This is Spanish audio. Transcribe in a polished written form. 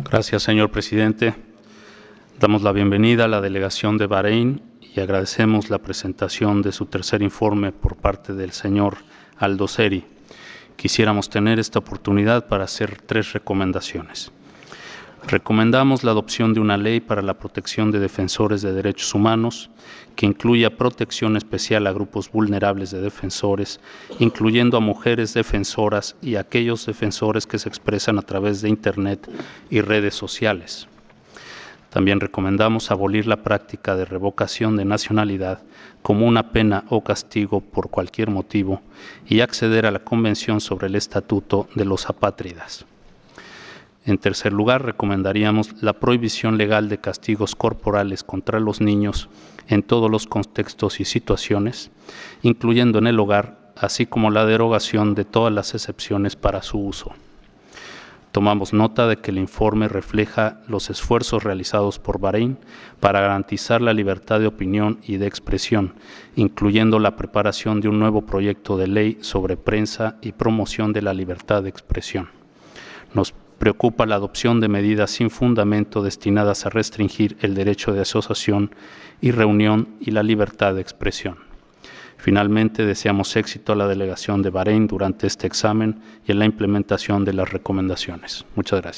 Gracias, señor presidente. Damos la bienvenida a la delegación de Bahrein y agradecemos la presentación de su tercer informe por parte del señor Aldoseri. Quisiéramos tener esta oportunidad para hacer 3 recomendaciones. Recomendamos la adopción de una ley para la protección de defensores de derechos humanos que incluya protección especial a grupos vulnerables de defensores, incluyendo a mujeres defensoras y a aquellos defensores que se expresan a través de Internet y redes sociales. También recomendamos abolir la práctica de revocación de nacionalidad como una pena o castigo por cualquier motivo y acceder a la Convención sobre el Estatuto de los Apátridas. En tercer lugar, recomendaríamos la prohibición legal de castigos corporales contra los niños en todos los contextos y situaciones, incluyendo en el hogar, así como la derogación de todas las excepciones para su uso. Tomamos nota de que el informe refleja los esfuerzos realizados por Bahrein para garantizar la libertad de opinión y de expresión, incluyendo la preparación de un nuevo proyecto de ley sobre prensa y promoción de la libertad de expresión. Nos preocupa la adopción de medidas sin fundamento destinadas a restringir el derecho de asociación y reunión y la libertad de expresión. Finalmente, deseamos éxito a la delegación de Bahrein durante este examen y en la implementación de las recomendaciones. Muchas gracias.